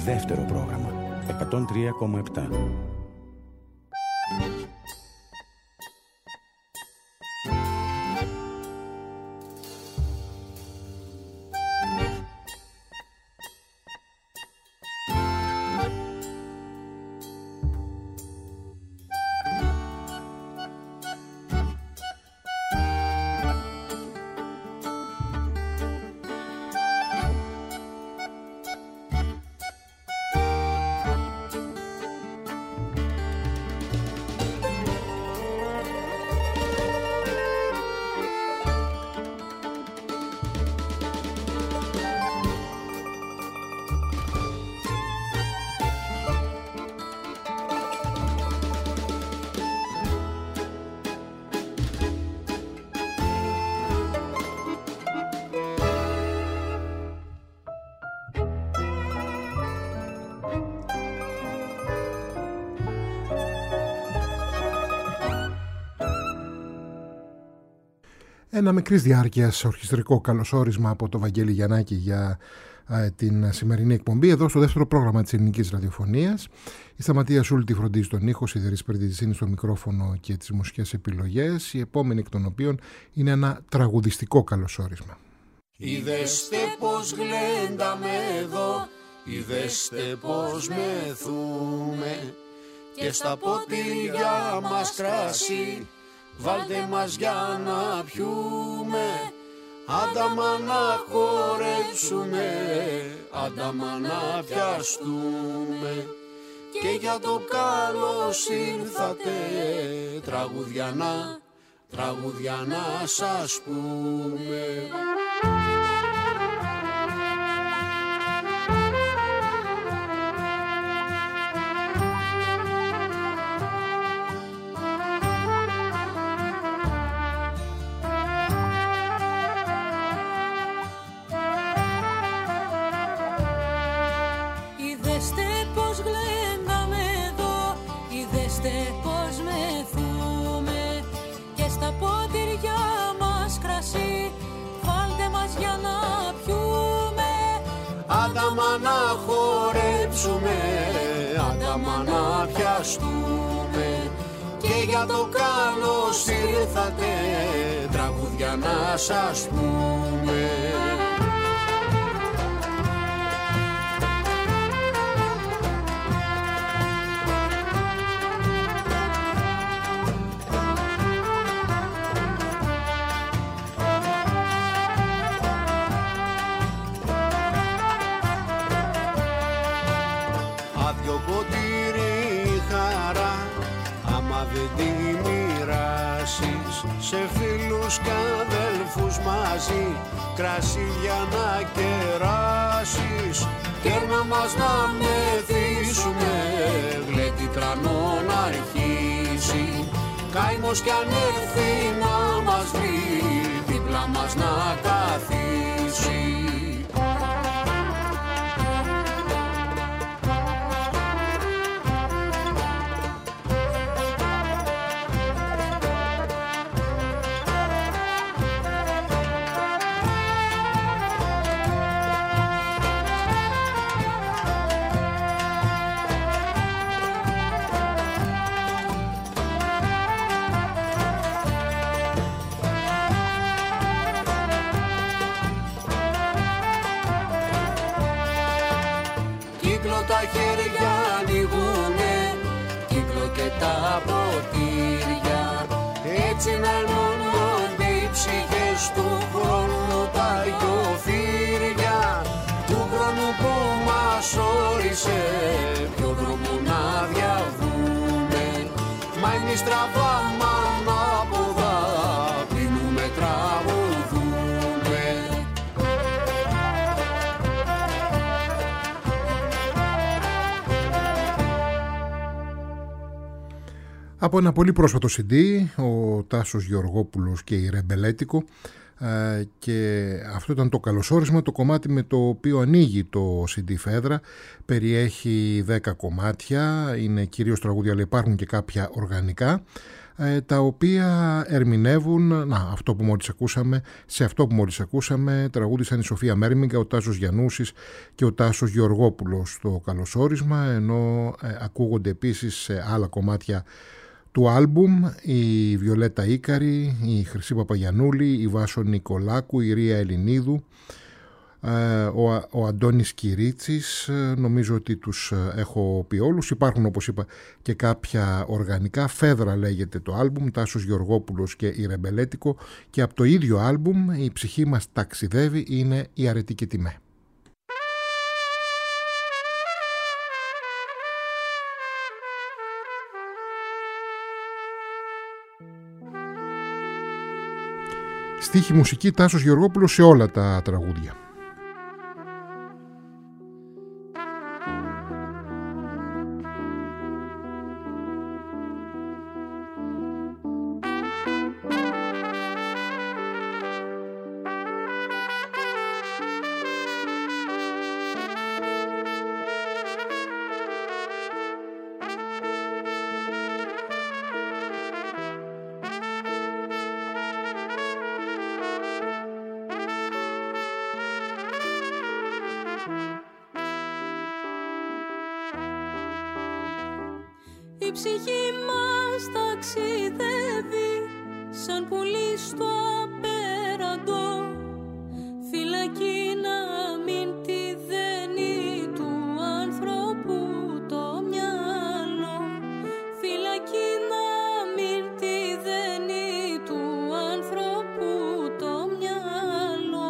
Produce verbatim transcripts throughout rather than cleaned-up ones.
Δεύτερο πρόγραμμα εκατόν τρία κόμμα επτά. Ένα μικρής διάρκειας ορχιστρικό καλωσόρισμα από το Βαγγέλη Γιαννάκη για ε, την σημερινή εκπομπή εδώ στο δεύτερο πρόγραμμα της ελληνικής ραδιοφωνίας. Η Σταματία Σούλτη φροντίζει τον ήχο, η Σιδερής Περτιζίνη στο μικρόφωνο και τις μουσικές επιλογές, η επόμενη εκ των οποίων είναι ένα τραγουδιστικό καλωσόρισμα. Είδεστε πως γλένταμε εδώ, είδεστε πως μεθούμε και στα ποτήρια μας κράσι βάλτε μας για να πιούμε, άνταμα να χορέψουμε, άνταμα να πιαστούμε. Και για το καλώς ήρθατε, τραγουδιά να, τραγουδιά να σας πούμε. Άνταμα να χορέψουμε, άνταμα να πιαστούμε. Και για το καλώς ήρθατε, τραγουδιά να σας πούμε. Σε φίλους και αδέλφους μαζί, κρασί για να κεράσεις. Και να μας να μεθύσουμε, γλέτι τρανό να αρχίσει. Καημός κι αν έρθει να μας βρει, δίπλα μας να καθίσει. Τα χέρια ανοίγουνε, κύκλο και τα ποτήρια. Έτσι να ενώνονται οι ψυχές του χρόνου τα γιοφύρια. Του χρόνου που μας όρισε, ποιο δρόμο να διαβούμε. Μα εμείς τραβάμε ανάποδα, πίνουμε τραγουδούμε. Από ένα πολύ πρόσφατο σι ντι, ο Τάσος Γεωργόπουλος και η Ρεμπελέτικο και αυτό ήταν το καλωσόρισμα. Το κομμάτι με το οποίο ανοίγει το σι ντι Φέδρα περιέχει δέκα κομμάτια, είναι κυρίως τραγούδια, αλλά υπάρχουν και κάποια οργανικά, τα οποία ερμηνεύουν να, αυτό που μόλις ακούσαμε. Σε αυτό που μόλις ακούσαμε τραγούδισαν η Σοφία Μέρμιγκα, ο Τάσος Γιαννούσης και ο Τάσος Γεωργόπουλος στο καλωσόρισμα, ενώ ε, ακούγονται επίσης σε άλλα κομμάτια του άλμπουμ η Βιολέτα Ίκαρη, η Χρυσή Παπαγιαννούλη, η Βάσο Νικολάκου, η Ρία Ελληνίδου, ο, ο Αντώνης Κυρίτσης. Νομίζω ότι τους έχω πει όλους. Υπάρχουν, όπως είπα, και κάποια οργανικά. Φέδρα λέγεται το άλμπουμ, Τάσος Γεωργόπουλος και η Ρεμπελέτικο, και από το ίδιο άλμπουμ η ψυχή μας ταξιδεύει είναι η Αρετή Τιμέ. Στίχη, μουσική, Τάσος Γεωργόπουλος σε όλα τα τραγούδια. Η ψυχή μας ταξιδεύει σαν πουλί στο απέραντο, φυλακή να μην τη δένει του ανθρώπου το μυαλό, φυλακή να μην τη δένει του ανθρώπου το μυαλό.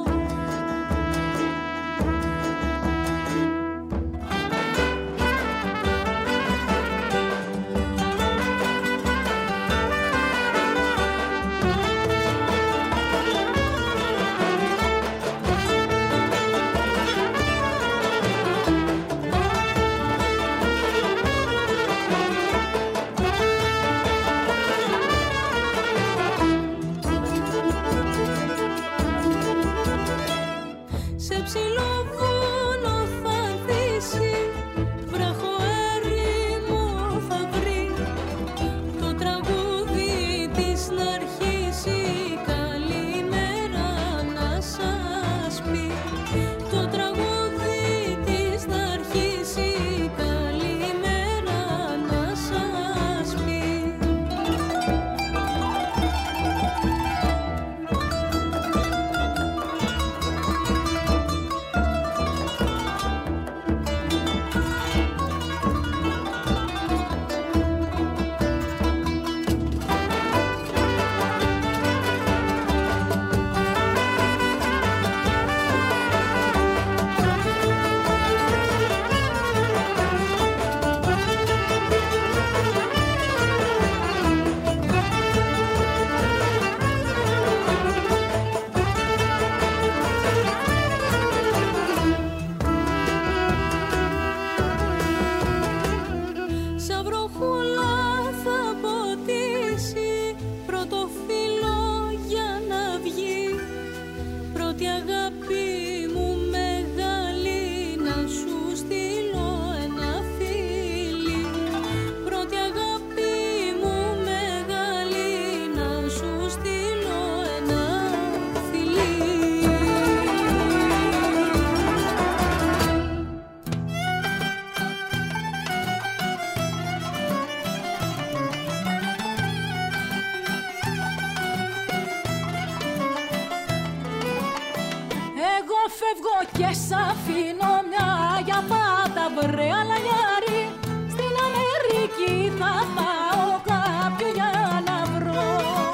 Και σ' αφήνω μια για πάντα βρε αλανιάρη, στην Αμερική θα πάω κάποιο για να βρω,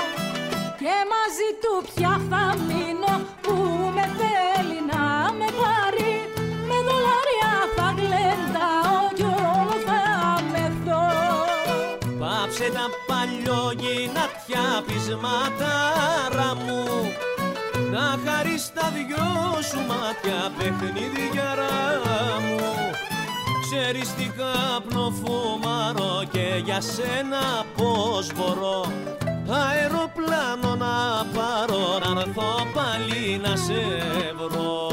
και μαζί του πια θα μείνω που με θέλει να με πάρει, με δολάρια θα γλεντάω κι όλο θα μεθώ. Πάψε τα παλιόγυνατιά πεισματάρα μου, να χαρείς τα δυο σου μάτια παιχνίδιαρα μου. Ξέρεις τι καπνό φουμαρώ και για σένα πώς μπορώ αεροπλάνο να πάρω, να έρθω πάλι να σε βρω.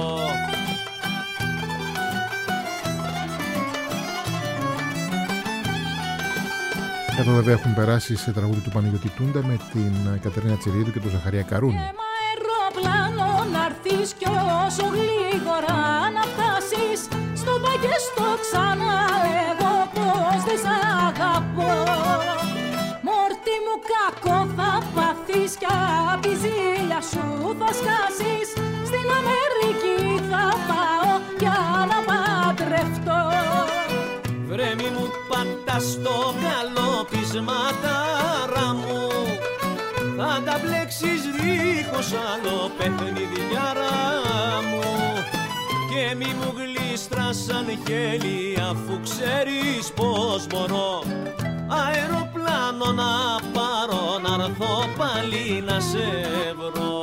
Εδώ βέβαια έχουν περάσει σε τραγούδι του Παναγιώτη Τούντα με την Κατερίνα Τσιρίδου και τον Ζαχαρία Καρούνη. Και μ' αεροπλάνο να έρθεις κι όσο γλίγορα να φτάσεις στο παγεστό ξανά εγώ πως δεν σ' αγαπώ. Μόρτι μου κακό θα πάθεις κι απ' τη ζήλια σου θα σκάσεις. Στην Αμερική θα πάω για να παντρευτώ. Βρε μη μου πατάς στο καλό πεισματάρα μου, θα τα μπλέξεις δίχως άλλο παιχνιδιάρα μου. Και μη μου γλίστρας σαν χέλη αφού ξέρεις πως μπορώ αεροπλάνο να πάρω, να έρθω πάλι να σε βρω.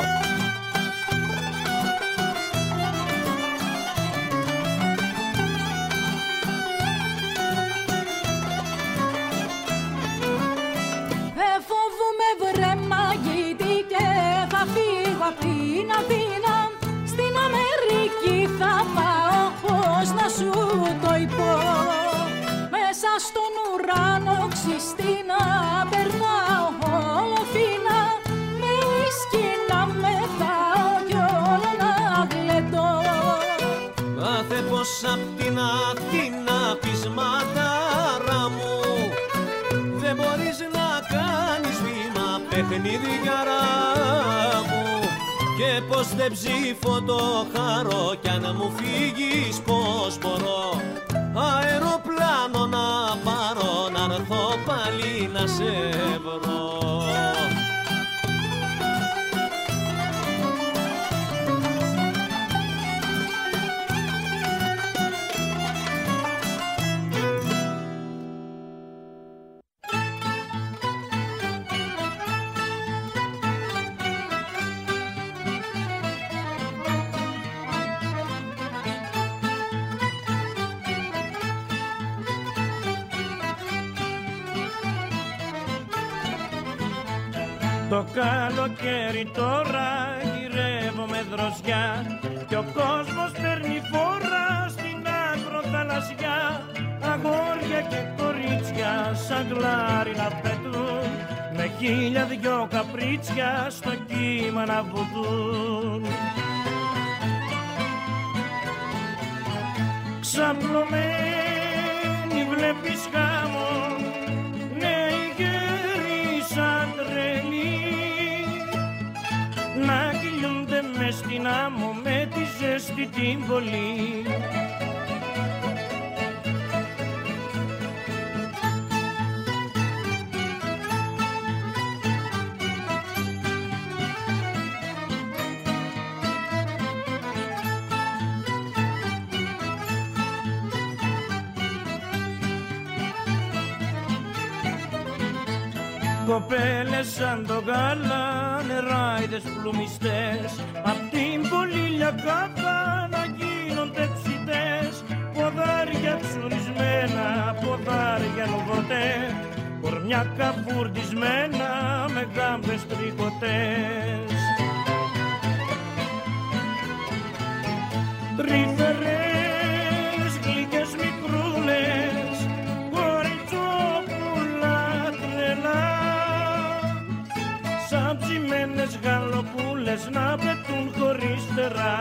Απ' την Αθήνα στην Αμερική θα πάω, πώς να σου το πω. Μέσα στον ουρανό ξυστήνα περνάω όλο φίνα, με ουίσκι να μεθάω κι όλο να γλεντώ. Μάθε πως απ' την Αθήνα πεισματάρα μου δεν μπορείς να κάνεις βήμα παιχνιδιάρα μου. Και πως δεν ψήφω το χαρό κι αν μου φύγεις πως μπορώ αεροπλάνο να πάρω, να έρθω πάλι να σε βρω. Το καλοκαίρι τώρα γυρεύω με δροσιά κι ο κόσμος παίρνει φόρα στην ακροθαλασσιά. Αγόρια και κορίτσια σαν γλάρι να πετούν, με χίλια δυο καπρίτσια στο κύμα να βουτούν. Ξαπλωμένη βλέπεις χάμω, νέοι γέροι σαν τρελοί, να κυλιούνται μες στην άμμο με τη ζέστη την πολύ. Κοπέλες σαν το γάλα, νεράιδες πλουμιστές, απ' την πολύλια κάθα να γίνονται ψητές. Ποδάρια ψουρισμένα, ποδάρια νουβωτέ, κορμιά καβουρδισμένα με γάμπες τρικωτές. Τρυφερές γλυκές μικρούλες, κοριτσόπουλα τρελά, σαν ψημένες γαλοπούλες να πετούν χωρίς φτερά.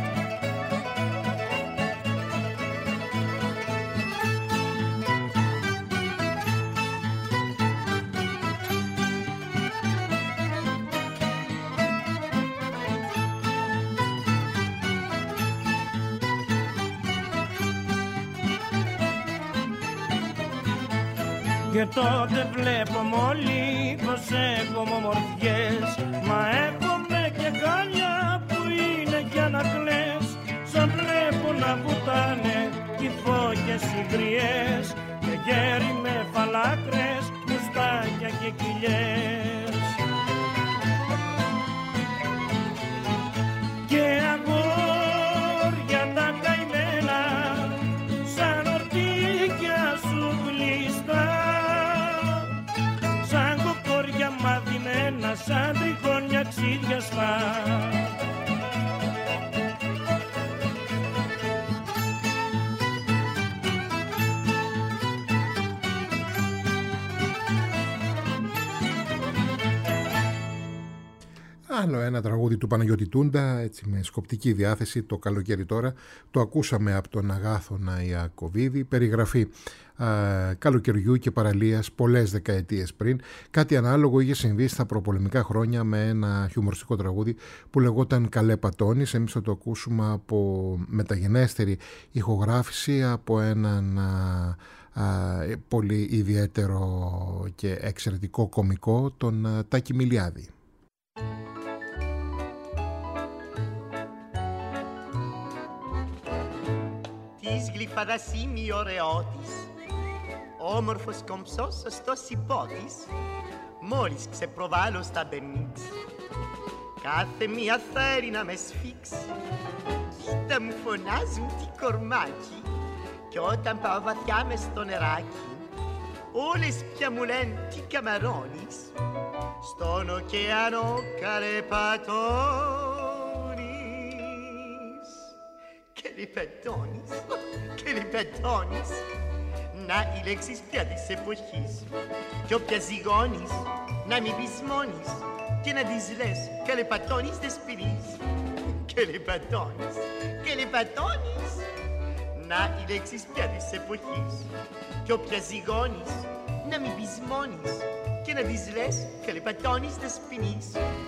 Και τότε βλέπω μόλι πως έχουμε ομορφιές, μα έχουμε και γάλια που είναι για να κλαις. Σαν βλέπω να βουτάνε οι φώκες οι γριές, και γέροι με φαλάκρες, μουστάκια και κοιλιές. Και αγόρια τα καημένα, σαν ορτίκια σου γλιστά, σαν κοκόρια μαδεμένα Άλλο ένα τραγούδι του Παναγιώτη Τούντα, έτσι με σκοπτική διάθεση, το καλοκαίρι τώρα. Το ακούσαμε από τον Αγάθωνα Ιακωβίδη, περιγραφή α, καλοκαιριού και παραλίας πολλές δεκαετίες πριν. Κάτι ανάλογο είχε συμβεί στα προπολεμικά χρόνια με ένα χιουμοριστικό τραγούδι που λεγόταν Καλέ Πατώνης. Εμείς θα το ακούσουμε από μεταγενέστερη ηχογράφηση από έναν α, α, πολύ ιδιαίτερο και εξαιρετικό κωμικό, τον α, Τάκη Μιλιάδη. Της γλυφάδας είμαι η ωραιότης, όμορφος κομψός σωστός υπότης, μόλις ξεπροβάλλω στα μπενίξ, κάθε μία θέλει να με σφίξει. Κοίτα μου φωνάζουν τι κορμάκι, κι όταν πάω βαθιά μες στο νεράκι, όλες πια μου λένε τι καμαρώνεις, στον ωκεανό καρεπατώνεις. Και λιπετώνεις, και λιπετώνεις, να οι λέξεις πια της εποχής, κι όποια ζυγώνεις, να μην πεις μόνης, και να τις λες καλεπατώνεις δεν σπηρείς. Και λιπετώνεις, και λιπετώνεις, να οι λέξεις πια της εποχής, κι όποια ζυγώνεις, να μην πεις μόνης, και να τις λες καλεπατώνεις δεν σπηρείς.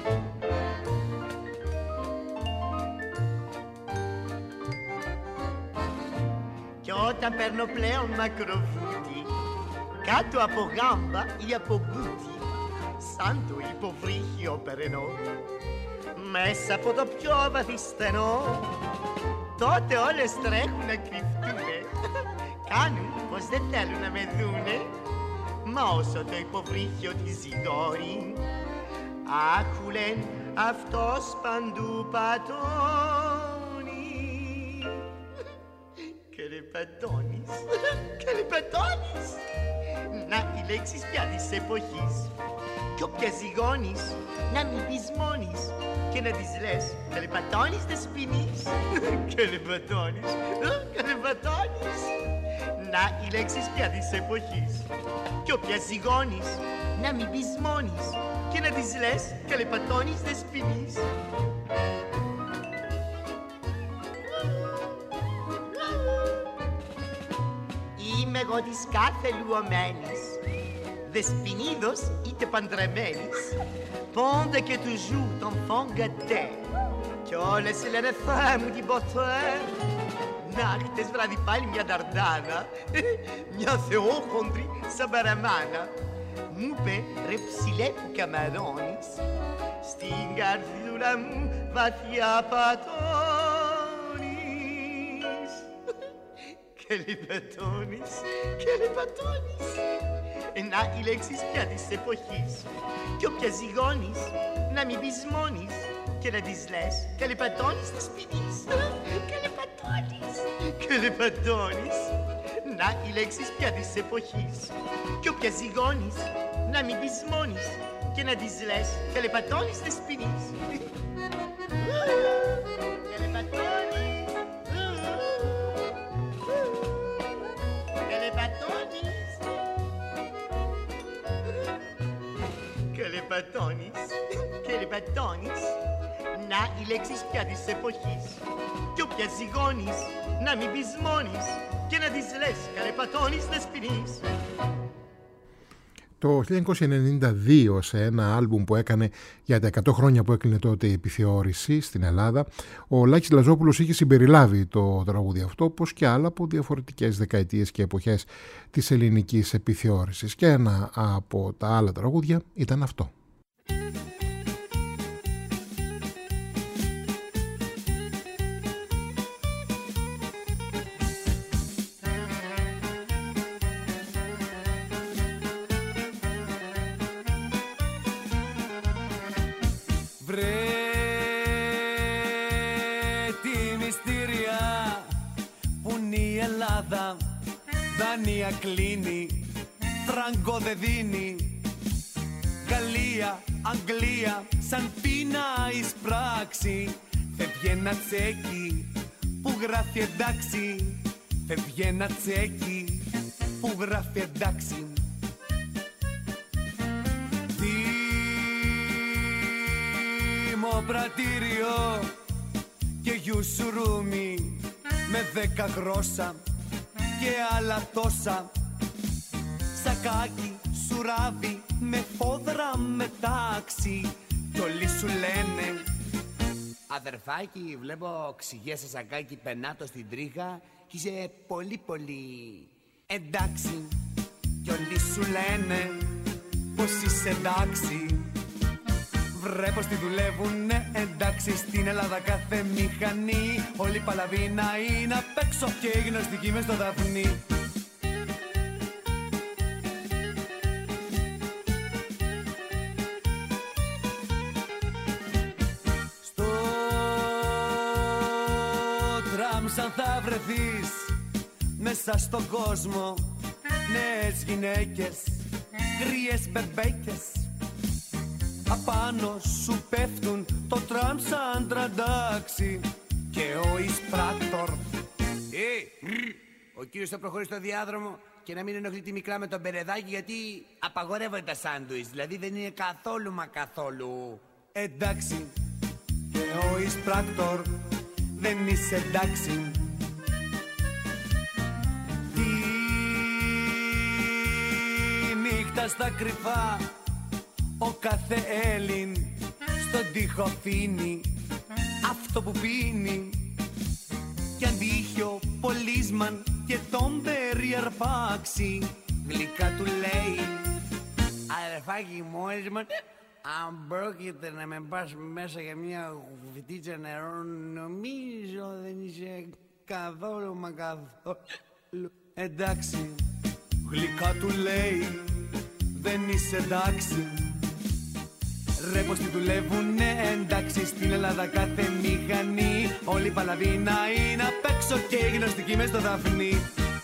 Κι όταν παίρνω πλέον μακροβούτι, κάτω από γάμπα ή από μπούτι, σαν το υποβρύχιο περνώ, μέσα από το πιο βαθύ στενό, τότε όλες τρέχουν να κρυφτούνε, κάνουν πως δεν θέλουν να με δούνε, μα όσο το υποβρύχιο τη ζητώρει, άκουλεν αυτός παντού πατώνει. Και λιπετώνεις, και λιπετώνεις, να οι λέξεις πια της εποχής, κι όποια ζυγώνεις, να μην πεις μόνης, και να τις λες και λιπετώνεις δεν σπινείς. Και λιπετώνεις, και λιπετώνεις, να οι λέξεις πια της εποχής, κι όποια ζυγώνεις, να μην πεις μόνης, και να τις λες και λιπετώνεις δεν σπινείς. Είμαι εγώ της κάθε λουωμένης, δεσποινίδος είτε παντρεμένης, πόντε και toujours d'enfant gâté, κι όλες λένε Θεέ μου την ποτέ. Να χτες βράδυ πάλι μια νταρντάνα, μια θεόχοντρη σαν παραμάνα, μου είπε ρε ψηλέ που καμαρώνεις, στην καρδιούλα μου βαθιά πατώνεις. Και λιπετώνεις, και λιπετώνεις, να οι λέξεις πια της εποχής, κι όποια ζυγώνεις, να μην πεις μόνης, και να τις λες και λιπετώνεις δεν σπινείς. Και λιπετώνεις, και λιπετώνεις, να οι λέξεις πια της εποχής, κι όποια ζυγώνεις, να μην πεις μόνης, και να τις λες και λιπετώνεις δεν σπινείς. Και λιπετώνεις, και λιπετώνεις, και λιπετώνεις, και λιπετώνεις, να οι λέξεις πια της εποχής, κι όποια ζυγώνεις, να μην πεις μόνης, και να τις λες καλεπατώνεις δεν σπινείς. Το χίλια εννιακόσια ενενήντα δύο, σε ένα άλμπουμ που έκανε για τα εκατό χρόνια που έκλεινε τότε η επιθεώρηση στην Ελλάδα, ο Λάκης Λαζόπουλος είχε συμπεριλάβει το τραγούδι αυτό, όπως και άλλα από διαφορετικές δεκαετίες και εποχές της ελληνικής επιθεώρησης. Και ένα από τα άλλα τραγούδια ήταν αυτό. Δάνεια κλείνει, φράγκο δεν δίνει. Γαλλία, Αγγλία, σαν πίνα εισπράξη. Φεύγει ένα τσέκι που γράφει εντάξει. Φεύγει ένα τσέκι που γράφει εντάξει. στο πρατήριο και γιουσουρούμι με δέκα γρόσα και άλλα τόσα. Σακάκι, σουράβι, με φόδρα, με τάξη. Κι όλοι σου λένε: αδερφάκι, βλέπω ξηγέ σε σακάκι, πενάτο στην τρίχα κι είσαι πολύ πολύ εντάξει. Κι όλοι σου λένε πως είσαι εντάξει. Βρε πως τη δουλεύουνε εντάξει. Στην Ελλάδα κάθε μηχανή όλη παλαβίνα είναι απ' έξω και οι γνωστικοί μες στο Δαφνί. Στο τραμ σαν θα βρεθείς μέσα στον κόσμο, νέες γυναίκες, γρίες μπεμπέικες, απάνω σου πέφτουν το τραμ σαν τραντάξι και ο εισπράκτορ. Ε, ο κύριος θα προχωρήσει στο διάδρομο και να μην ενοχλεί τη μικρά με τον περεδάκι, γιατί απαγορεύονται τα σάντουιτς, δηλαδή δεν είναι καθόλου μα καθόλου. Εντάξει, και ο εισπράκτορ δεν είσαι εντάξει. Τη νύχτα στα κρυφά ο κάθε Έλλην στον τοίχο αφήνει αυτό που πίνει. Κι αν τύχει ο πολίσμαν και τον περιαρπάξει, γλυκά του λέει: αδερφάκι μου, μόλις αν πρόκειται να με πας μέσα για μια κουβιτίτσα νερό, νομίζω δεν είσαι καθόλου μα καθόλου εντάξει. Γλυκά του λέει: δεν είσαι εντάξει. Ρε πως τη δουλεύουνε εντάξει. Στην Ελλάδα κάθε μηχανή όλη παλαβίνα είναι απ' έξω και οι γνωστικοί μες στο Δαφνί.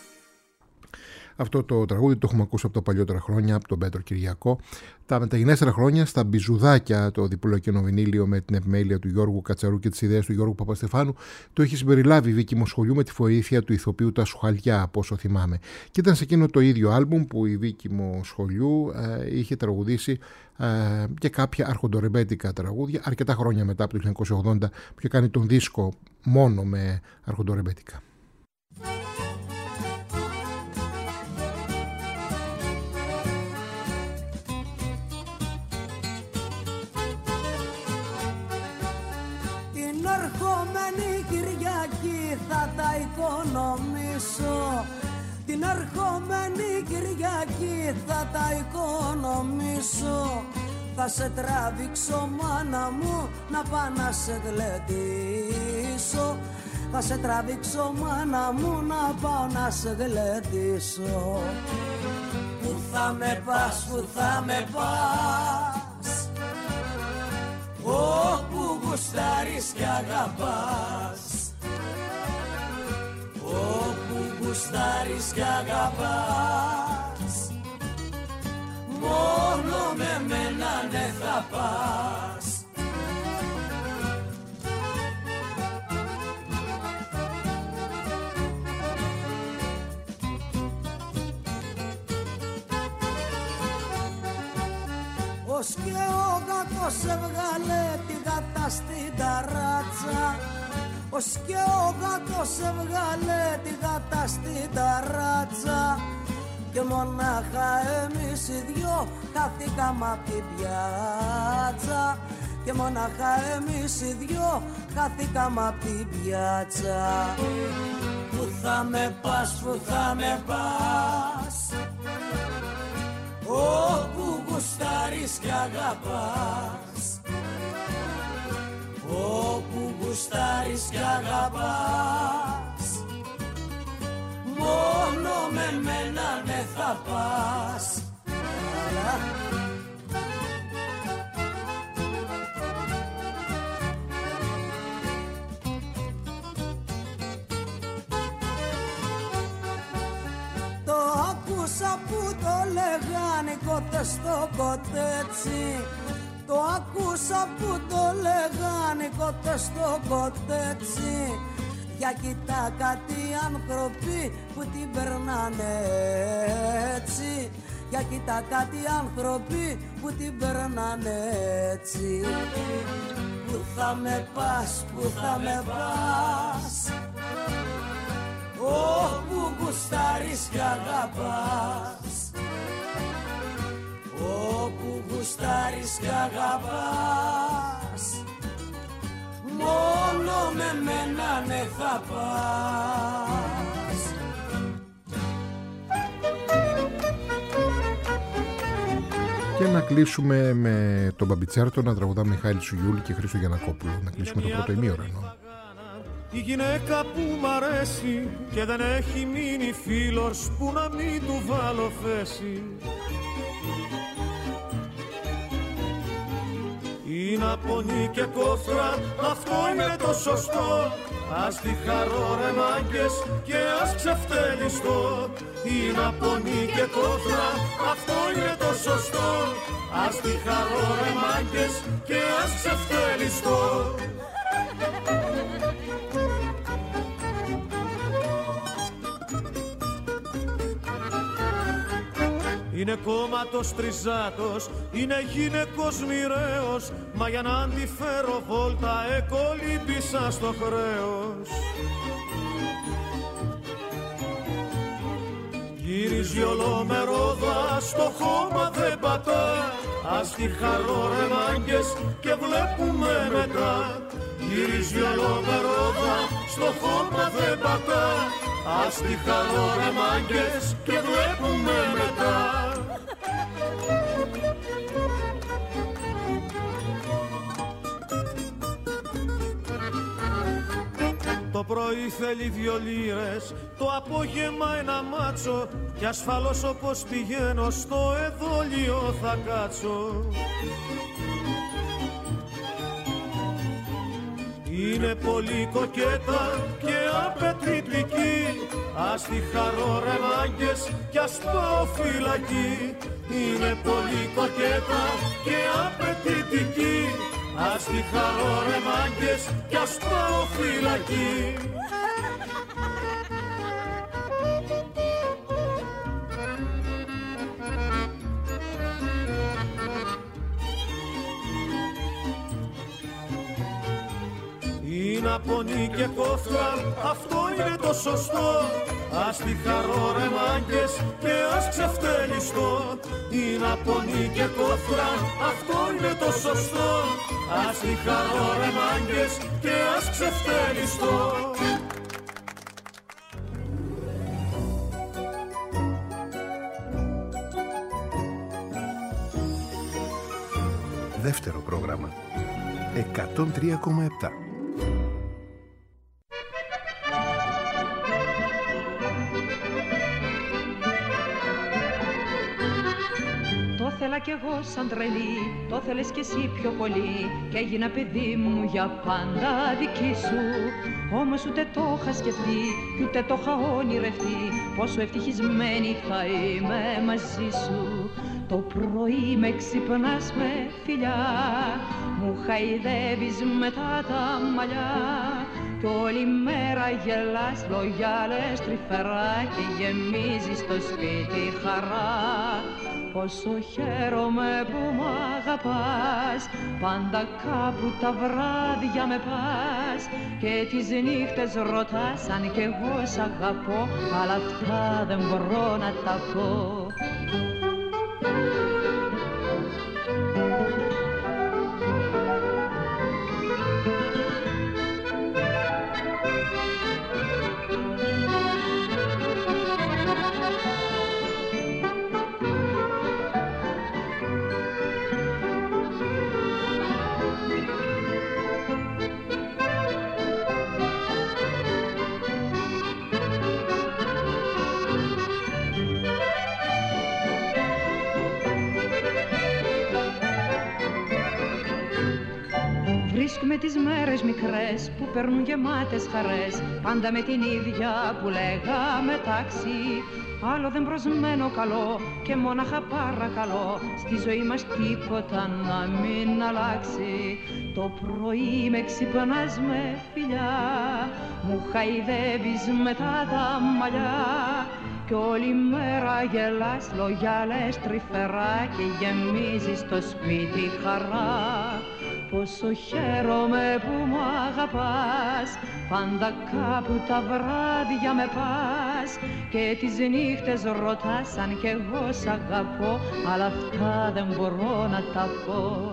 Αυτό το τραγούδι το έχουμε ακούσει από τα παλιότερα χρόνια, από τον Πέτρο Κυριακό. Τα μεταγενέστερα χρόνια στα Μπιζουδάκια, το διπλοκένο βινίλιο με την επιμέλεια του Γιώργου Κατσαρού και τις ιδέες του Γιώργου Παπαστεφάνου, το έχει συμπεριλάβει η Βίκη Μοσχολιού με τη βοήθεια του ηθοποιού Τάσου Χαλιά, από όσο θυμάμαι. Και ήταν σε εκείνο το ίδιο άλμπουμ που η Βίκη Μοσχολιού ε, είχε τραγουδήσει ε, και κάποια αρχοντορεμπέτικα τραγούδια, αρκετά χρόνια μετά, από το χίλια εννιακόσια ογδόντα, που είχε κάνει τον δίσκο μόνο με αρχοντορεμπέτικα. Θα τα οικονομήσω, την ερχόμενη Κυριακή θα τα οικονομήσω. Θα σε τραβήξω μάνα μου να πάω να σε γλεντήσω. Θα σε τραβήξω μάνα μου να πάω να σε γλεντήσω. Πού θα με πας, πού θα με πας, όπου γουστάρεις και αγαπάς, όπου γουστάρεις κι αγαπάς, μόνο με μένα ναι θα πας. Ως και ο γάτος έβγαλε τη γάτα στην ταράτσα, ως και ο γάτος έβγαλε τη γάτα στην ταράτσα, και μονάχα εμείς οι δυο χαθήκαμε απ' την πιάτσα, και μονάχα εμείς οι δυο χαθήκαμε απ' την πιάτσα. Πού θα με πας, πού θα με πας, όπου γουστάρεις κι αγαπάς, όπου γουστάρεις κι αγαπάς, μόνο με μένα ναι θα πας. Το άκουσα που το λέγανε κότε στο κοτέτσι, το άκουσα που το λέγανε κότε στο κοτέτσι, για κοιτά κάτι άνθρωποι που την περνάνε έτσι, για κοιτά κάτι άνθρωποι που την περνάνε έτσι. Πού Πού θα με πας, πού θα με πας, όπου γουστάρεις κι αγαπάς, όπου γουστάρεις κι αγαπάς, μόνο με μένα ναι θα πας. Και να κλείσουμε με τον Μπαμπιτσάρτο να τραγουδά Μιχάλη Σουγιούλη και Χρήστο Γιαννακόπουλο. Να κλείσουμε το πρώτο ημίωρο εννοώ. Η γυναίκα που μ' αρέσει και δεν έχει μείνει φίλος που να μην του βάλω θέση. Είναι απονή και κόφτρα, αυτό είναι το σωστό. Ας τη χαρώ ρε μάγκες και ας ξεφτελιστώ. Είναι απονή και κόφτρα, αυτό είναι το σωστό. Ας τη χαρώ ρε μάγκες και ας ξεφτελιστώ. Είναι κόμματος τριζάτος, είναι γυναικός μοιραίος, μα για να αντιφέρω βόλτα εκολύπησα στο χρέος. Γυρίζει ολόμερόδα, στο χώμα δεν πατά, ας τη χαρώ ρε μάγκες και βλέπουμε μετά. Γυρίζει ολόμερόδα, στο χώμα δεν πατά, ας τη χαρώ ρε μάγκες και βλέπουμε μετά. Το πρωί θέλει δυο λίρες, το απόγευμα ένα μάτσο, κι ασφαλώς όπως πηγαίνω στο εδόλιο θα κάτσω. Είναι πολύ κοκέτα και απαιτητική, ας τη χαρώ ρε μάγκες κι ας πάω φυλακή. Είναι πολύ κοκέτα και απαιτητική, ας τη χαρώ ρε μάγκες κι ας πάω φυλακή. Είναι απονή και κόφτρα, αυτό είναι το σωστό. Ας τη χαρώ ρε μάγκες και ας ξεφτελιστώ. Είναι απονή και κόφτρα, αυτό είναι το σωστό. Ας τη χαρώ ρε μάγκες και ας ξεφτελιστώ. Δεύτερο πρόγραμμα εκατόν τρία κόμμα επτά. Θέλα κι εγώ σαν τρελή, το θέλες κι εσύ πιο πολύ, και έγινα παιδί μου για πάντα δική σου. Όμως ούτε το είχα σκεφτεί κι ούτε το είχα όνειρευτεί, πόσο ευτυχισμένη θα είμαι μαζί σου. Το πρωί με ξυπνάς με φιλιά, μου χαϊδεύεις μετά τα μαλλιά, κι όλη μέρα γελάς λόγια λες τρυφερά και γεμίζεις το σπίτι χαρά. Πόσο χαίρομαι που μ' αγαπάς, πάντα κάπου τα βράδια με πας, και τις νύχτες ρωτάς αν κι εγώ σ' αγαπώ, αλλά αυτά δεν μπορώ να τα πω. Με τις μέρες μικρές που παίρνουν γεμάτες χαρές, πάντα με την ίδια που λέγαμε τάξη. Άλλο δεν προσμένω καλό και μόναχα παρακαλώ, στη ζωή μας τίποτα να μην αλλάξει. Το πρωί με ξυπνάς με φιλιά, μου χαϊδεύεις μετά τα μαλλιά, κι όλη μέρα γελάς λόγια λες τρυφερά και γεμίζεις το σπίτι χαρά. Πόσο χαίρομαι που μου αγαπάς, πάντα κάπου τα βράδια με πας και τις νύχτες ρωτάς αν κι εγώ σ' αγαπώ, αλλά αυτά δεν μπορώ να τα πω.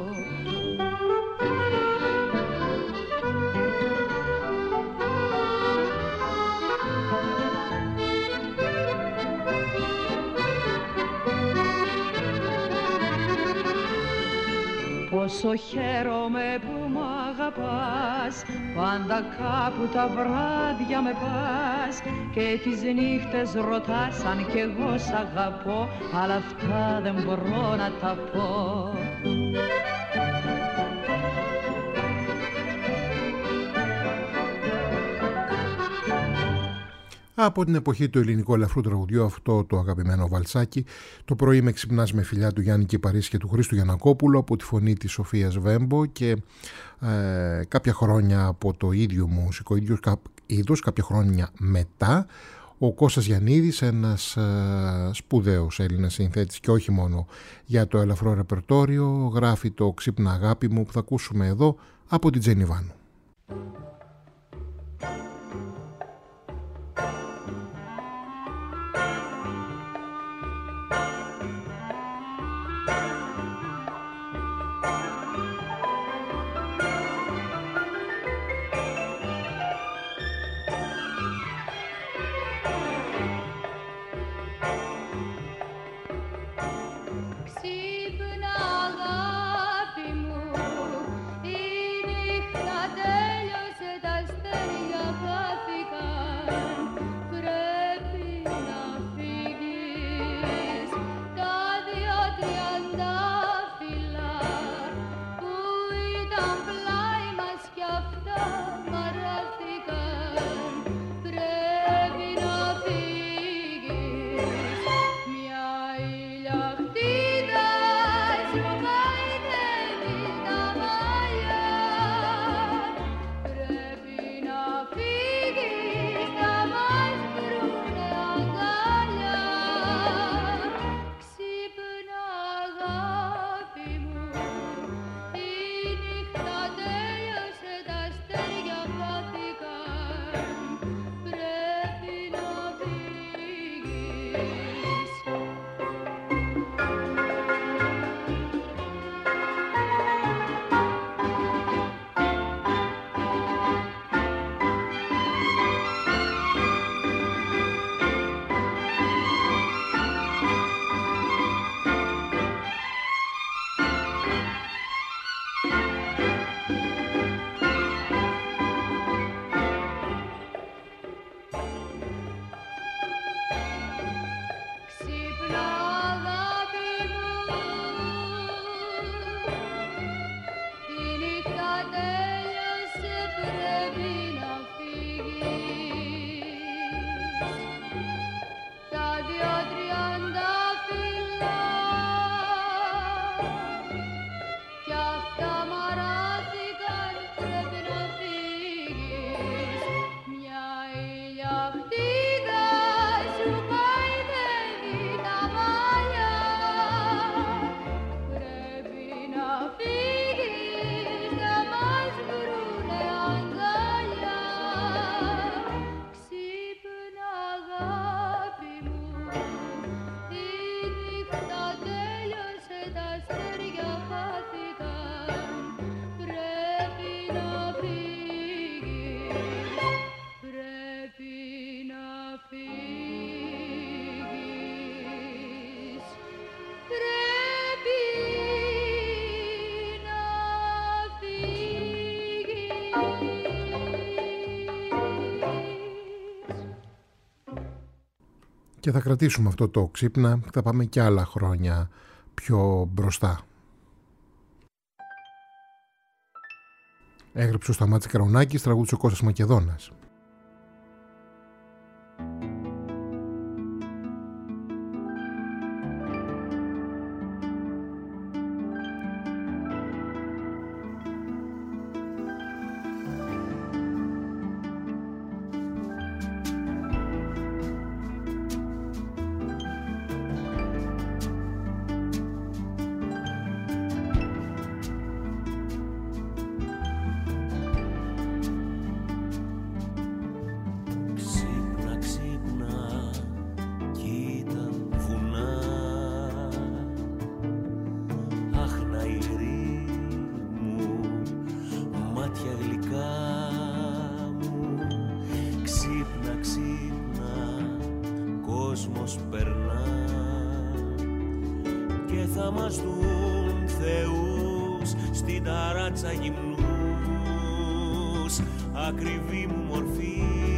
Πόσο χαίρομαι που μου αγαπάς, πάντα κάπου τα βράδια με πας και τις νύχτες ρωτάς αν κι εγώ σ' αγαπώ, αλλά αυτά δεν μπορώ να τα πω. Από την εποχή του ελληνικού ελαφρού τραγουδιού, αυτό το αγαπημένο βαλσάκι, το πρωί με ξυπνάς με φιλιά του Γιάννη Κυπαρίση και του Χρήστου Γιαννακόπουλου, από τη φωνή της Σοφίας Βέμπο, και ε, κάποια χρόνια από το ίδιο μουσικό είδος, κάποια χρόνια μετά, ο Κώστας Γιαννίδης, ένας ε, σπουδαίος Έλληνας συνθέτης και όχι μόνο για το ελαφρό ρεπερτόριο, γράφει το «Ξύπνα αγάπη μου» που θα ακούσουμε εδώ από την Τζένι Βάνου. Και θα κρατήσουμε αυτό το ξύπνα, θα πάμε και άλλα χρόνια πιο μπροστά. Έγραψε ο Σταμάτης Καρονάκης, τραγούδισε ο Κώστας Μακεδόνας. Ξύπνα, ξύπνα, κόσμος περνά και θα μας δουν θεούς στην ταράτσα γυμνούς, ακριβή μου μορφή.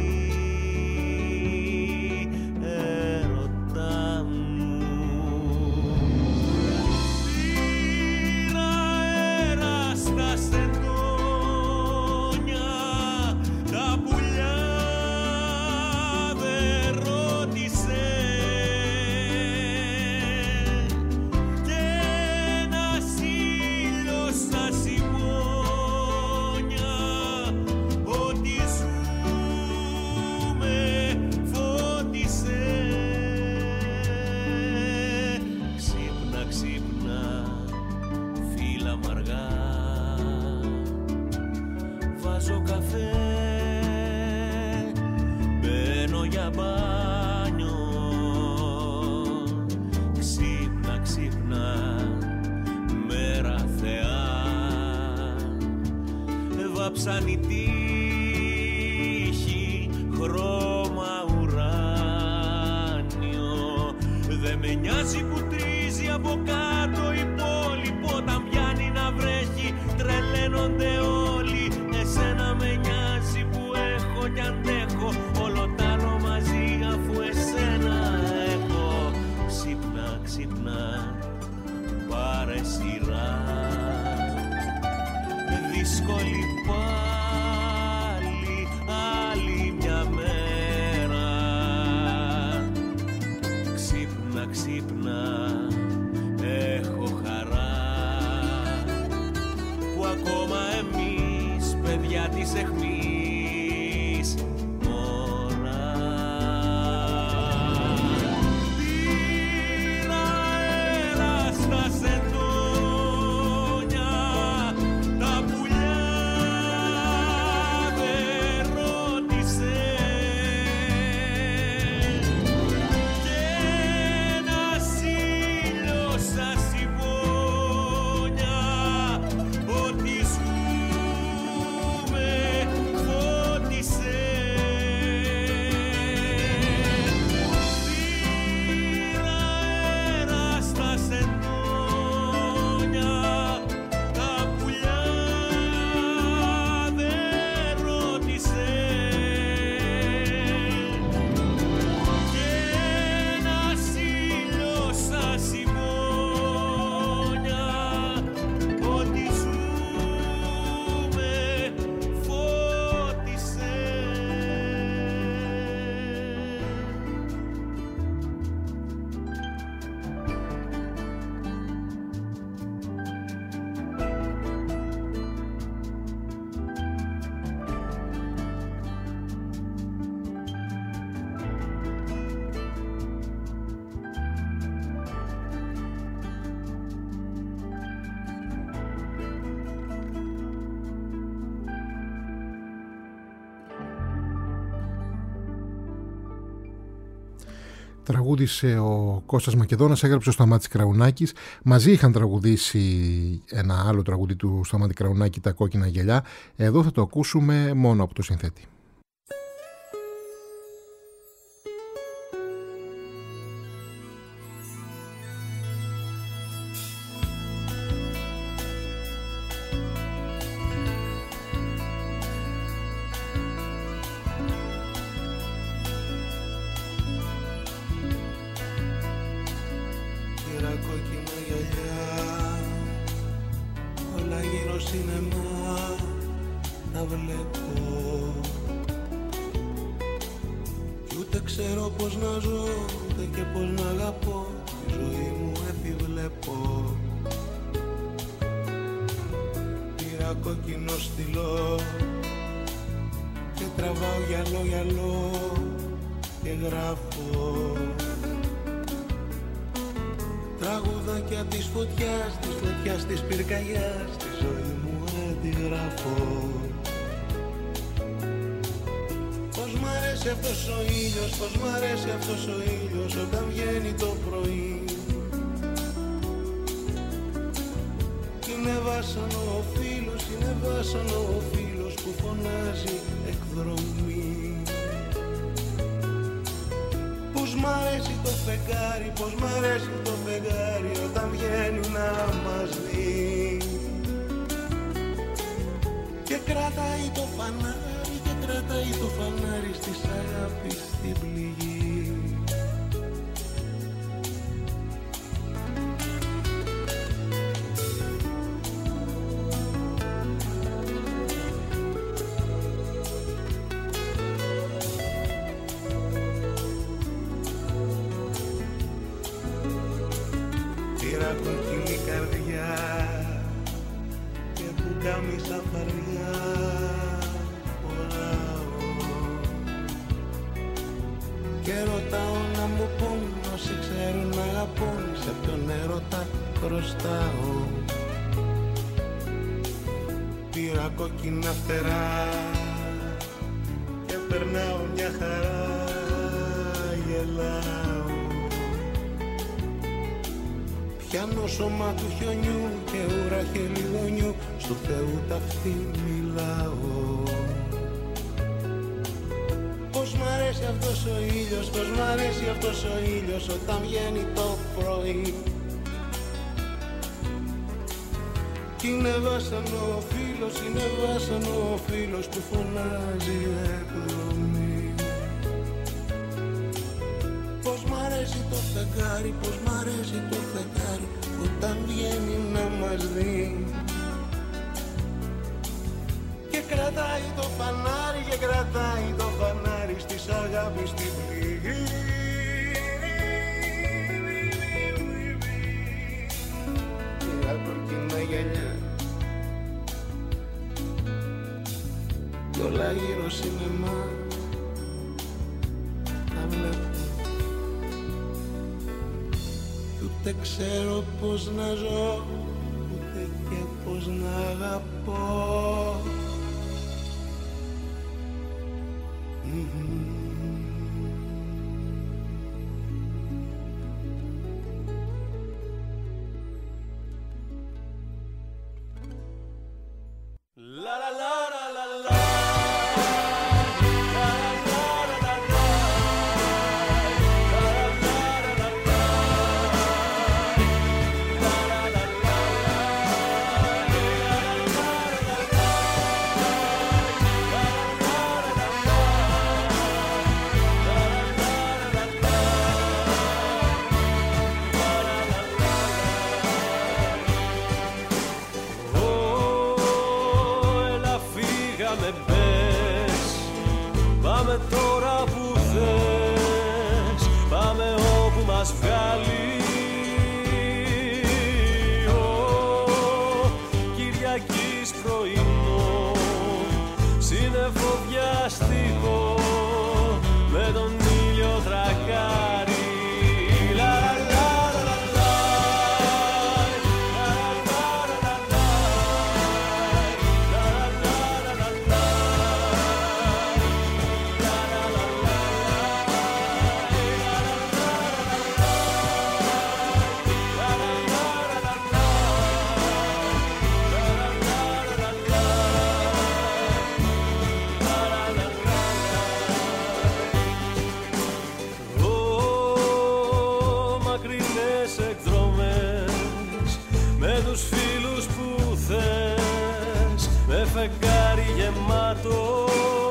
Βάψαν η τύχη, χρώμα ουράνιο. Δε με νοιάζει που τρίζει από κάτω η πόλη. Όταν πιάνει να βρέχει τρελαίνονται όλοι. Εσένα με νοιάζει που έχω κι αντέχω όλο τ' άλλο μαζί αφού εσένα έχω. Ξύπνα, ξύπνα, πάρε σειρά. Δύσκολη πάλι άλλη μια μέρα. Ξύπνα, ξύπνα, έχω χαρά που ακόμα εμείς παιδιά της αιχμής μωρά. Πήρα αέρα στα σεντόνια, τα πουλιά δεν ρώτησε και ένας ήλιος σαν σιμώνια ότι ζούμε φώτισε. Πήρα αέρα στα σεντόνια, τα πουλιά δεν ρώτησε και ένας ήλιος σαν σιμώνια ότι ζούμε φώτισε. Τραγούδισε ο Κώστας Μακεδόνας, έγραψε ο Σταμάτης Κραουνάκης. Μαζί είχαν τραγουδήσει ένα άλλο τραγούδι του Σταμάτη Κραουνάκη, «Τα κόκκινα γυαλιά». Εδώ θα το ακούσουμε μόνο από το συνθέτη. Πήρα κόκκινα γυαλιά, όλα γύρω σινεμά τα βλέπω κι ούτε ξέρω πως να ζω, ούτε και πως να αγαπώ. Τη ζωή μου επιβλέπω. Πήρα κόκκινο στυλό και τραβάω γυαλό γυαλό και γράφω τραγουδάκια της φωτιάς, της φωτιάς, της πυρκαγιάς, τη ζωή μου αντιγράφω. Πως μ' αρέσει αυτός ο ήλιος, πως μ' αρέσει αυτός ο ήλιος όταν βγαίνει το πρωί. Είναι βάσανο ο φίλος, είναι βάσανο ο φίλος που φωνάζει εκδρομή. μ' αρέσει το φεγγάρι, πως μ' αρέσει το φεγγάρι όταν βγαίνει να μας δει. Και κρατάει το φανάρι, και κρατάει το φανάρι στις αγάπης στην πληγή. Κοκκινή καρδιά και που κάμισα φαρδιά φοράω και ρωτάω να μου πούν όσοι ξέρουν να αγαπούν, σε ποιον έρωτα χρωστάω. Πήρα κόκκινα φτερά και περνάω μια χαρά, γελάω. Πιάνω σώμα του χιονιού και ουρά χελιδονιού, στο Θεού ταυτί μιλάω. Πως μ' αρέσει αυτός ο ήλιος, πως μ' αρέσει αυτός ο ήλιος όταν βγαίνει το πρωί. Κι είναι βάσανο ο φίλος, είναι βάσανο ο φίλος που φωνάζει εκδρομή. Πως μ' αρέσει το φεγγάρι, πως μ' αρέσει το φεγγάρι όταν βγαίνει να μας δει. Και κρατάει το φανάρι, και κρατάει το φανάρι στις αγάπης στην πληγή. Πήρα κοκκινά γυαλιά κι όλα γύρω σινεμά τα βλέπω. Ούτε ξέρω πως να ζω, ούτε και πως να αγαπώ. Mm-hmm. La la la la la la. Πάμε τώρα που θες, πάμε όπου μας βγάλει. Oh, Κυριακής πρωινό, σύννεφο βιαστικό, με τον ήλιο τρακάρι. Φεγγάρι γεμάτο,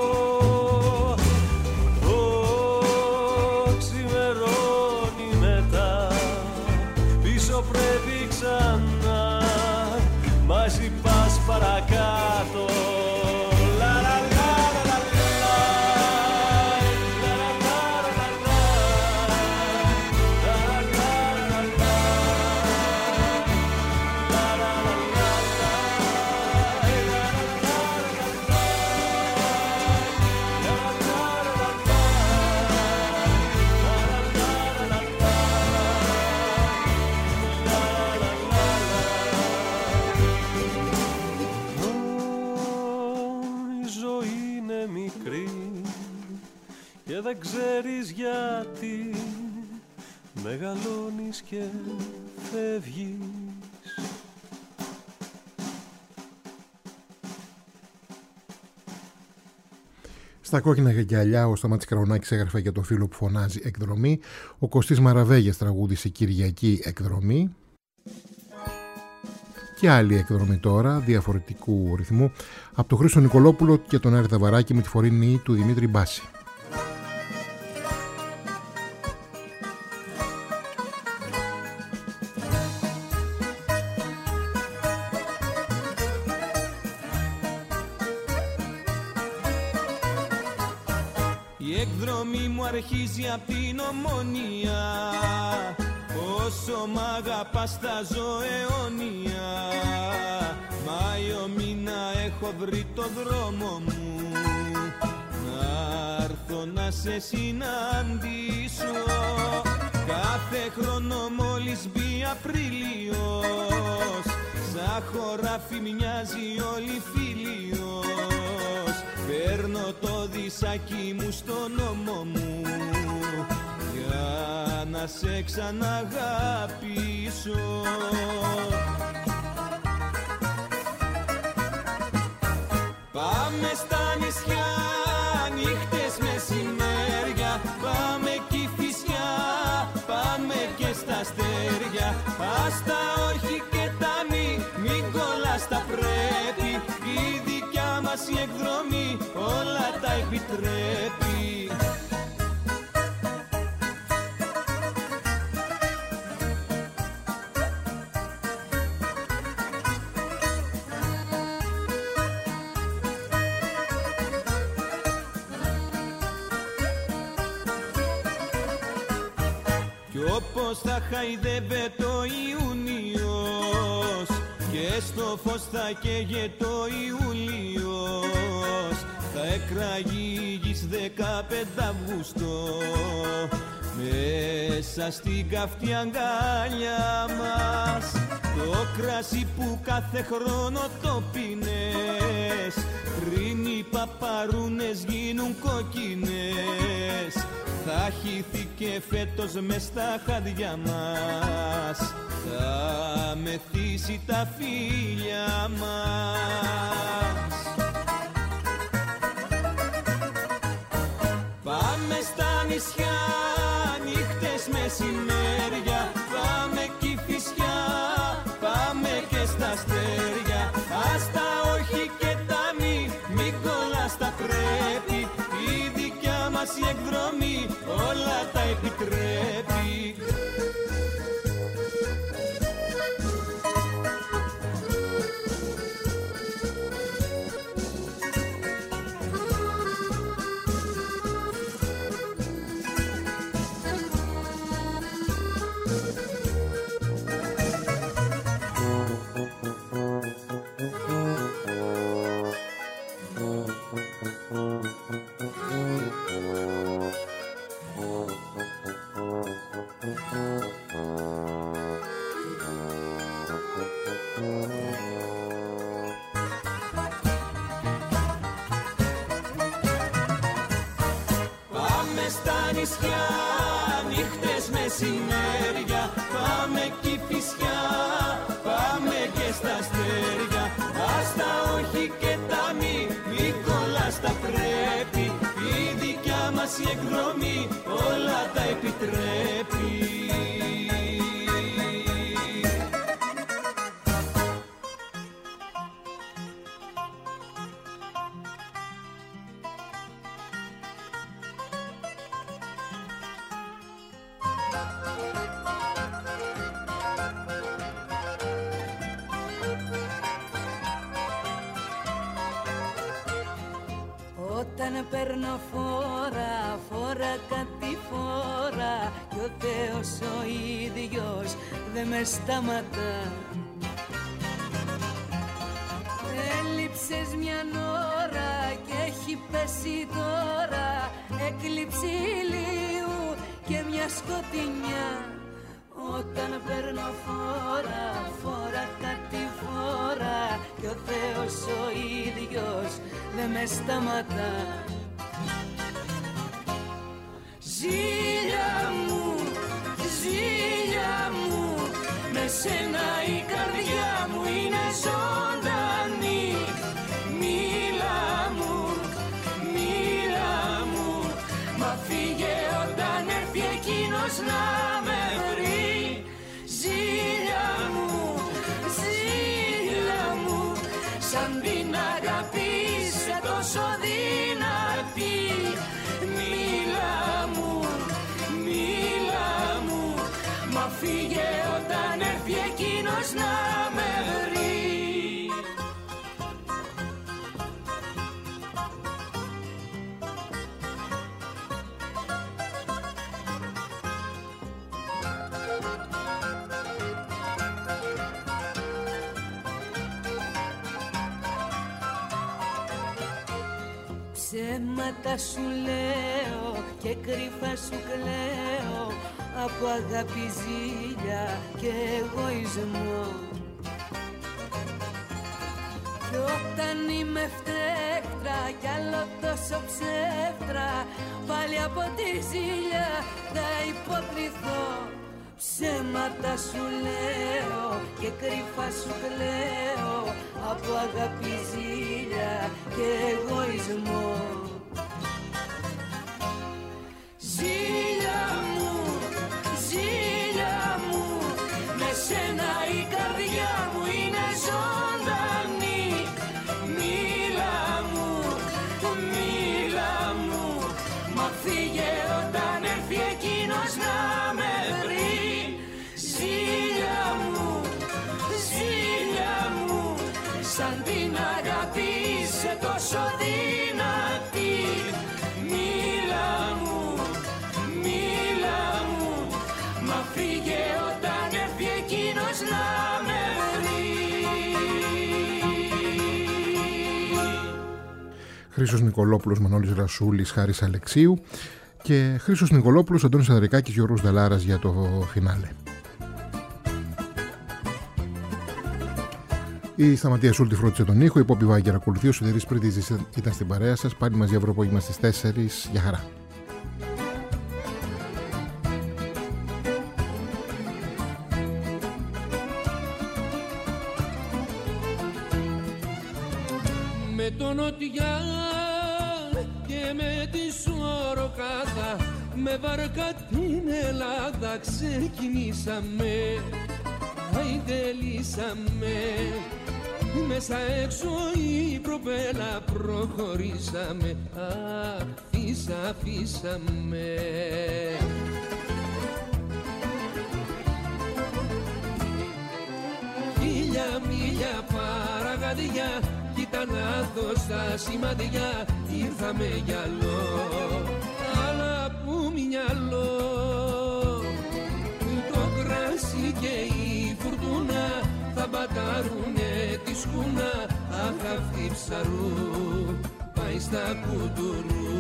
oh, ξημερώνει μετά, πίσω πρέπει ξανά, μαζί πας παρακάτω. Δεν ξέρεις γιατί μεγαλώνεις και φεύγεις. Στα κόκκινα γυαλιά ο Σταμάτης Καρονάκης έγραφε για το φίλο που φωνάζει εκδρομή. Ο Κωστής Μαραβέγιας τραγούδισε Κυριακή εκδρομή. Και άλλη εκδρομή τώρα, διαφορετικού ρυθμού, από τον Χρήστο Νικολόπουλο και τον Άρη Δαβαράκη με τη φορίνη του Δημήτρη Μπάση. Η εκδρομή μου αρχίζει απ' την Ομόνια. Όσο μ' αγαπάς θα ζω αιώνια. Μάιο μήνα έχω βρει το δρόμο μου. Να έρθω να σε συναντήσω. Κάθε χρόνο μόλις μπει Απρίλιος, σαν χωράφι μοιάζει όλη φίλιος. Παίρνω το δισάκι μου στον ώμο μου για να σε ξαναγαπήσω. Πάμε στα νησιά, νύχτες μεσημέρια. Πάμε Κηφισιά, πάμε και στα αστέρια. Ας τα όρχη και τα μη, μην κολλάς τα πρέπει. Η δικιά μας η εκδρομή όλα τα επιτρέπει. Όπως θα χαϊδεύε το Ιούνιος και στο φως θα καίγε το Ιούλιος, θα εκραγεί η γης δεκαπέντε Αυγούστο μέσα στην καυτή αγκάλια μας. Το κρασί που κάθε χρόνο το πίνες, πριν οι παπαρούνες γίνουν κόκκινες, θα χυθεί φέτος μες στα χάδια μας, θα μεθύσει τα φίλια μας. Πάμε στα νησιά, νύχτες μεσημέρια. Πάμε Κηφισιά, πάμε και στα αστέρια. Ας τα όχι και τα μη, μην κολλάς τα πρέπει. Η δικιά μας η εκδρομή όλα τα επιτρέπει. Νησιά, νύχτες μεσημέρια. Πάμε Κηφισιά, πάμε και στα αστέρια. Ας τα όχι και τα μη, μην κολλάς τα πρέπει. Η δικιά μας η εκδρομή όλα τα επιτρέπει. Όταν παίρνω φόρα, φόρα κάτι φόρα, κι ο Θεός ο ίδιος δεν με σταματά. Έλειψες μια ώρα και έχει πέσει τώρα έκλειψη ηλίου και μια σκοτεινιά. Όταν παίρνω φόρα, φόρα κάτι φόρα, κι ο Θεός ο ίδιος δεν με σταματά. Ζήλια μου, ζήλια μου, με σένα η καρδιά μου είναι ζωντανή. Μίλα μου, μίλα εκείνος να με βρει. Ζήλια μου, ζήλια μου, σαν την αγάπη είσαι τόσο δυνατή. Μίλα μου, μίλα μου, μα φύγε όταν έρθει εκείνος να με βρει. Ψέματα σου λέω και κρυφά σου κλαίω, από αγάπη, ζήλια και εγωισμό. Κι όταν είμαι φταίχτρα κι άλλο τόσο ψεύτρα, πάλι από τη ζήλια θα υποκριθώ. Ψέματα σου λέω και κρυφά σου κλαίω, από αγάπη, ζήλια και εγωισμό. Ζήλια μου, ζήλια μου, με σένα η καρδιά μου είναι ζωντανή. Μίλα μου, μίλα μου, μα φύγε όταν έρθει εκείνος να με βρει. Ζήλια μου, ζήλια μου, σαν την αγάπη είσαι τόσο δυνατή. Μίλα μου, μίλα μου, μα φύγε όταν έρθει εκείνος να με βρει. Χρήστος Νικολόπουλος, Μανώλης Ρασούλης, Χάρης Αλεξίου και Χρήστος Νικολόπουλος, Αντώνης Ανδρικάκης, Γιώργος Δαλάρας για το φινάλε. Η Σταματία Σούλτη φρόντισε τον ήχο, η Πόπη Βάγκερ ακολουθεί, ο Σιδερής Πρίτης ήταν στην παρέα σας. Πάλι μαζί αύριο απόγευμα στις τέσσερις. Γεια χαρά. Με τον Νοτιά και με τη Σωροκάτα, με βαρκά την Ελλάδα ξεκινήσαμε. Αϊντελήσαμε, μέσα έξω η προπέλα προχωρήσαμε. Αφήσα, αφήσαμε. Χίλια μίλια παραγαδιά, κοίτα να δω στα σημαδιά. Ήρθαμε γυαλό, αλλά που μυαλό. Το κράσι και η φουρτούνα θα μπατάρουνε τη σκούνα. Αχ, αυτή ψαρού πάει στα κουτουρού.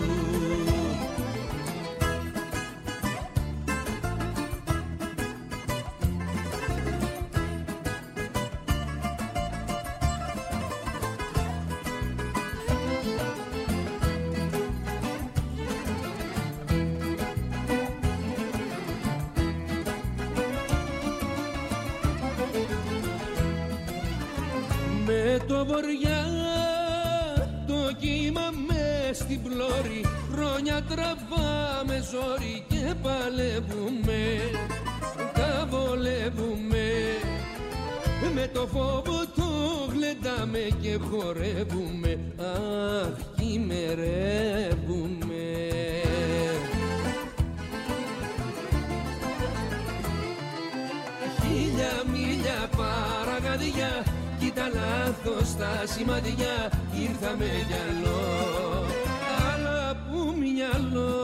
Το βοριά το κύμα μες στην πλώρη, χρόνια τραβάμε ζόρι και παλεύουμε, τα βολεύουμε. Με το φόβο το γλεντάμε και χορεύουμε, αχ, χειμερεύουμε. Χίλια μίλια παραγαδιά, κοίτα λάθος στα σημαδιά. Ήρθαμε γυαλό, αλλά που μυαλό.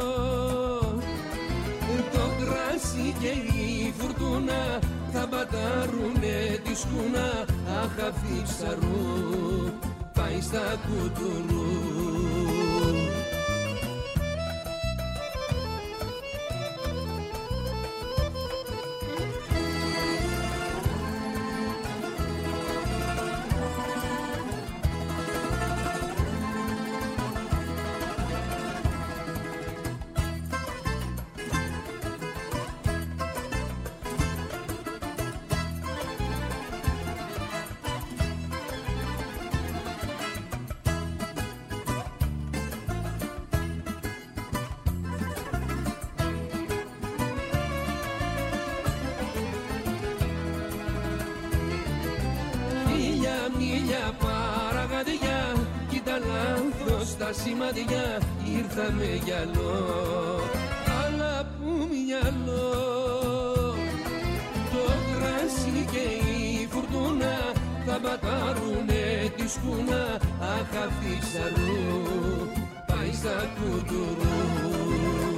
Το κράσι και η φουρτούνα θα μπατάρουνε τη σκούνα. Αχ, αυτή ψαρού πάει στα κουτουρού. για παραγαδιά, κοίτα λάθος τα σημαδιά, ήρθαμε γυαλό, αλλά που μυαλό. Το κράσι και η φουρτούνα θα μπατάρουνε τη σκούνα, αχ αυτή ψαρού πάει στα κουτουρού.